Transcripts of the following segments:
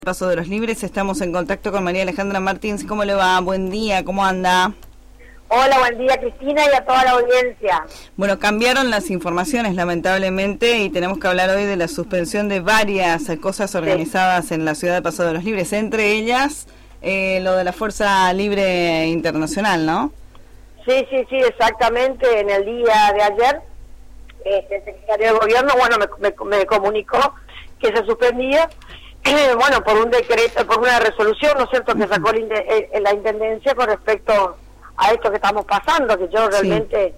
Paso de los Libres, estamos en contacto con María Alejandra Martins. ¿Cómo le va? Buen día, ¿cómo anda? Hola, buen día Cristina y a toda la audiencia. Bueno, cambiaron las informaciones lamentablemente y tenemos que hablar hoy de la suspensión de varias cosas organizadas en la ciudad de Paso de los Libres, entre ellas lo de la Fuerza Libre Internacional, ¿no? Sí, exactamente. En el día de ayer, el secretario de Gobierno, me comunicó que se suspendía, por un decreto, por una resolución, ¿no es cierto?, que sacó la Intendencia con respecto a esto que estamos pasando, que yo realmente,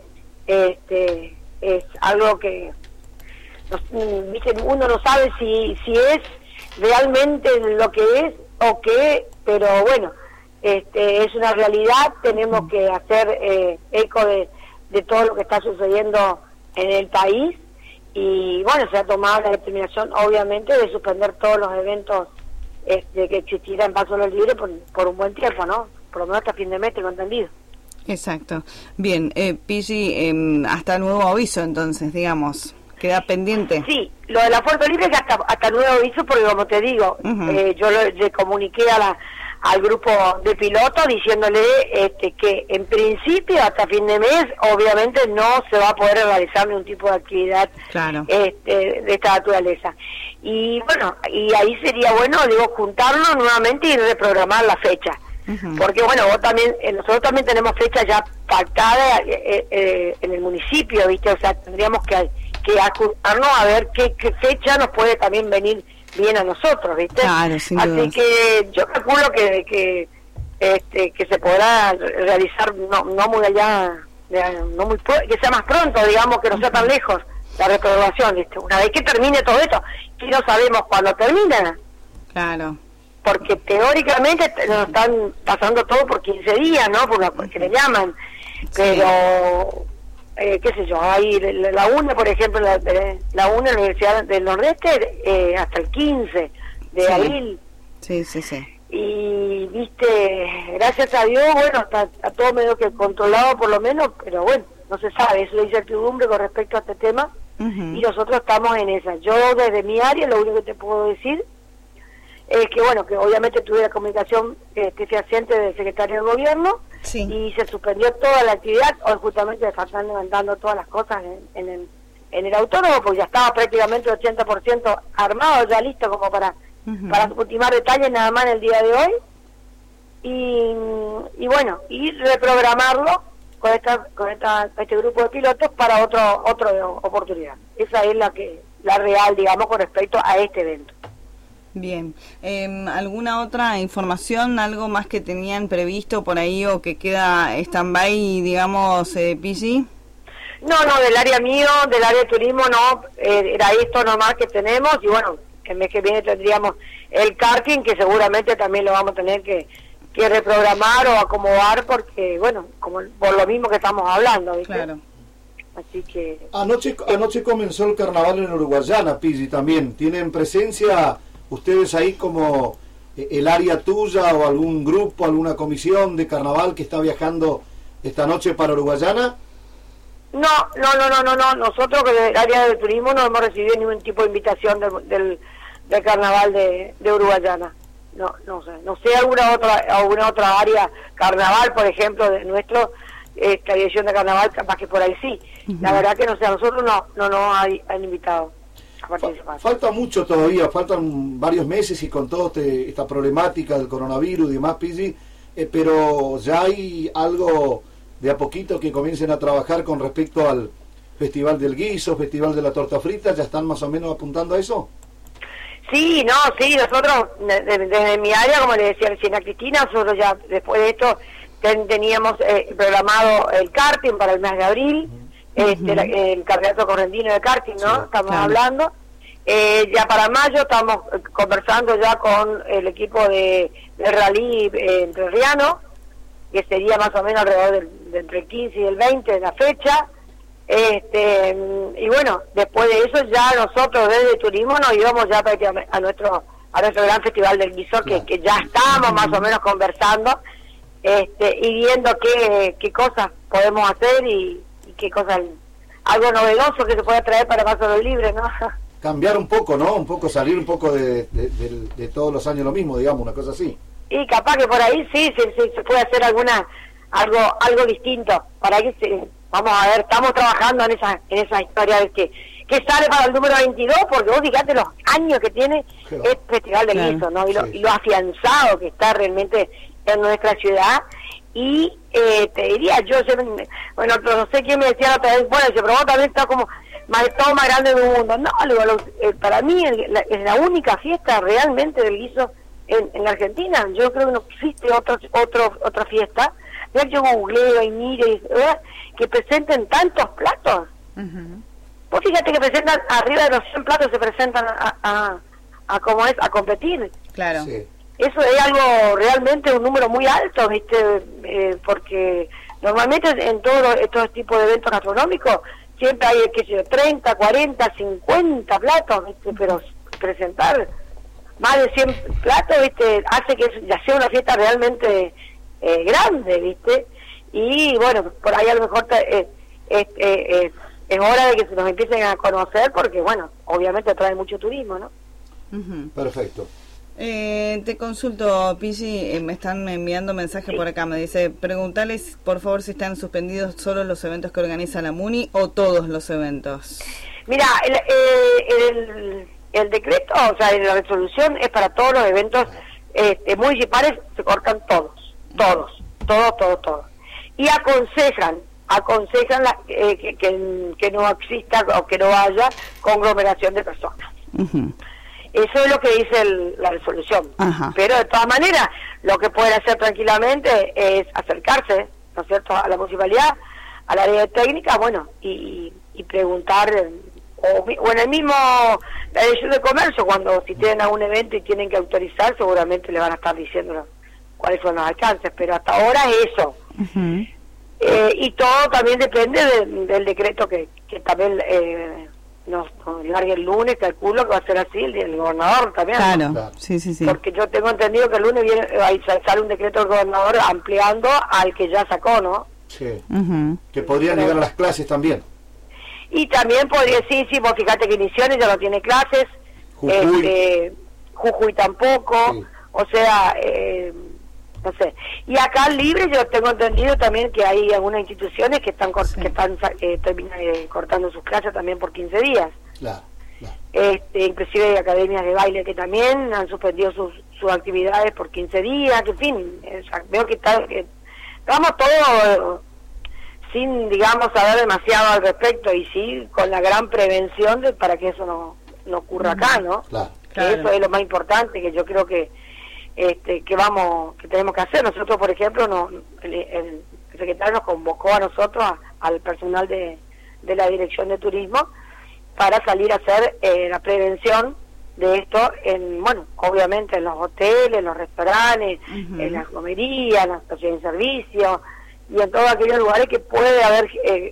es algo que uno no sabe si es realmente lo que es o qué, pero bueno, es una realidad. Tenemos que hacer eco de todo lo que está sucediendo en el país. Y bueno, se ha tomado la determinación, obviamente, de suspender todos los eventos que existieran en Paso de los Libres por un buen tiempo, ¿no? Por lo menos hasta fin de mes, tengo entendido. Exacto. Bien, Pigi, hasta nuevo aviso, entonces, digamos, queda pendiente. Sí, lo de la Fuerza Libre es hasta nuevo aviso, porque como te digo, yo le comuniqué al grupo de pilotos diciéndole que en principio hasta fin de mes obviamente no se va a poder realizar ningún tipo de actividad de esta naturaleza. Y bueno, y ahí sería bueno, juntarnos nuevamente y reprogramar la fecha. Porque bueno, nosotros también tenemos fecha ya pactada en el municipio, ¿viste? O sea, tendríamos que ajustarnos a ver qué fecha nos puede también venir bien a nosotros, ¿viste? Claro, sin dudas. Así que yo calculo que se podrá realizar no muy allá, que sea más pronto, digamos, que no sea tan lejos la reprogramación, ¿viste? Una vez que termine todo esto, que no sabemos cuándo termina. Claro. Porque teóricamente nos están pasando todo por 15 días, ¿no? Porque le llaman, pero qué sé yo, hay la UNE, por ejemplo, la UNE, la Universidad del Nordeste, hasta el 15 de abril. Sí. Y, viste, gracias a Dios, bueno, está todo medio que controlado por lo menos, pero bueno, no se sabe, es la incertidumbre con respecto a este tema, y nosotros estamos en esa. Yo desde mi área, lo único que te puedo decir es que bueno, que obviamente tuve la comunicación fehaciente del secretario de Gobierno, y se suspendió toda la actividad. Hoy justamente están levantando todas las cosas en el autónomo, porque ya estaba prácticamente el 80% armado, ya listo como para ultimar detalles nada más en el día de hoy, y bueno, y reprogramarlo con este grupo de pilotos para otra oportunidad. Esa es la real, digamos, con respecto a este evento. Bien. ¿Alguna otra información, algo más que tenían previsto por ahí o que queda stand-by, digamos, Pigi? No, del área mío, del área de turismo, no, era esto nomás que tenemos, y bueno, el mes que viene tendríamos el karting, que seguramente también lo vamos a tener que reprogramar o acomodar, porque bueno, como por lo mismo que estamos hablando, ¿viste? Claro. Así que... Anoche comenzó el carnaval en Uruguayana, Pigi, también. ¿Tienen presencia ustedes ahí como el área tuya o algún grupo, alguna comisión de carnaval que está viajando esta noche para Uruguayana? No. Nosotros del área de turismo no hemos recibido ningún tipo de invitación del carnaval de Uruguayana. No sé alguna otra área carnaval, por ejemplo, de esta dirección de carnaval, capaz que por ahí sí. La verdad que no sé, a nosotros no nos han invitado. Falta mucho todavía, faltan varios meses y con toda esta problemática del coronavirus y demás, Pigi, pero ya hay algo de a poquito que comiencen a trabajar con respecto al Festival del Guiso, Festival de la Torta Frita. ¿Ya están más o menos apuntando a eso? Sí, nosotros desde mi área, como le decía recién a Cristina, nosotros ya después de esto teníamos programado el karting para el mes de abril, el campeonato correntino de karting, ¿no? Sí, estamos hablando. Ya para mayo estamos conversando ya con el equipo de rally entrerriano, que sería más o menos alrededor de entre el 15 y el 20 de la fecha. Y bueno, después de eso ya nosotros desde turismo nos íbamos ya prácticamente a nuestro gran festival del Guiso, que ya estábamos más o menos conversando, y viendo qué cosas podemos hacer y qué cosas, algo novedoso que se pueda traer para Paso de los Libres, ¿no? cambiar un poco, ¿no? Un poco, salir un poco de todos los años lo mismo, digamos, una cosa así. Y capaz que por ahí sí se puede hacer algo distinto. Por ahí vamos a ver, estamos trabajando en esa historia de que sale para el número 22, porque vos fíjate los años que tiene el Festival del Guiso, ¿no? Y lo afianzado que está realmente en nuestra ciudad. Y te diría, bueno, no sé quién me decía la otra vez, bueno, pero vos también estás como todo más grande del mundo. No, para mí es la única fiesta realmente del guiso en la Argentina. Yo creo que no existe otra fiesta. Ya yo googleo y mire, ¿verdad?, que presenten tantos platos. Vos fíjate que presentan arriba de los 100 platos, se presentan a competir. Claro. Sí. Eso es algo realmente un número muy alto, ¿viste? Porque normalmente en todos estos tipos de eventos gastronómicos siempre hay, qué sé yo, 30, 40, 50 platos, ¿viste? Pero presentar más de 100 platos, ¿viste?, hace que ya sea una fiesta realmente grande, ¿viste? Y bueno, por ahí a lo mejor es hora de que se nos empiecen a conocer, porque bueno, obviamente trae mucho turismo, ¿no? Perfecto. Te consulto, Pigi, me están enviando mensaje por acá, me dice, preguntales por favor si están suspendidos solo los eventos que organiza la MUNI o todos los eventos. Mira, el decreto, o sea, la resolución es para todos los eventos municipales, se cortan todos. Y aconsejan que no exista o que no haya conglomeración de personas. Eso es lo que dice la resolución. Pero de todas maneras, lo que pueden hacer tranquilamente es acercarse, ¿no es cierto?, a la municipalidad, al área de técnica, bueno, y preguntar, o en el mismo la Dirección de Comercio, si tienen algún evento y tienen que autorizar, seguramente le van a estar diciendo cuáles son los alcances, pero hasta ahora es eso. Y todo también depende del decreto que también nos largue el lunes, calculo que va a ser así, el gobernador también. Claro, sí. Porque yo tengo entendido que el lunes sale un decreto del gobernador ampliando al que ya sacó, ¿no? Sí. Que podrían llegar a las clases también. Y también podría, sí, vos fíjate que Misiones ya no tiene clases, Jujuy tampoco, sí. O sea, no sé. Y acá Libre yo tengo entendido también que hay algunas instituciones que están cortando sus clases también por 15 días. Claro. Inclusive hay academias de baile que también han suspendido sus actividades por 15 días, en fin, veo que estamos todos sin, digamos, saber demasiado al respecto, y sí con la gran prevención para que eso no ocurra acá, ¿no? Claro. Eso es lo más importante, que yo creo que tenemos que hacer. Nosotros, por ejemplo, el secretario nos convocó a nosotros, al personal de la Dirección de Turismo, para salir a hacer la prevención de esto obviamente en los hoteles, en los restaurantes, en las comerías, en las estaciones de servicio y en todos aquellos lugares que puede haber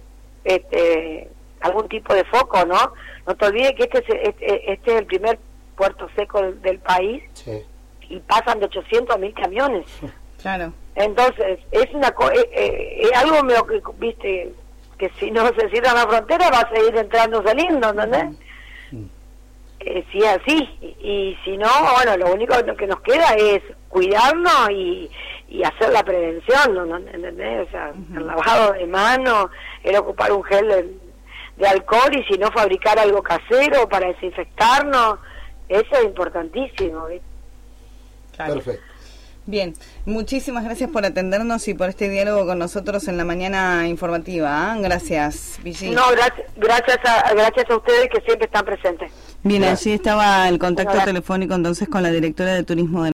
algún tipo de foco, ¿no? No te olvides que este es el primer puerto seco del país. Sí. Y pasan de 800 a 1000 camiones. Claro. Entonces, es algo medio que, viste, que si no se cierra la frontera va a seguir entrando, saliendo, ¿entendés? Si es así. Y si no, bueno, lo único que nos queda es cuidarnos y hacer la prevención, ¿no? ¿Entendés? O sea, el lavado de manos, el ocupar un gel de alcohol, y si no, fabricar algo casero para desinfectarnos. Eso es importantísimo, ¿viste? Claro. Perfecto. Bien, muchísimas gracias por atendernos y por este diálogo con nosotros en la mañana informativa. Gracias, Pigi. No, gracias a ustedes que siempre están presentes. Bien, allí estaba el contacto telefónico entonces con la directora de turismo de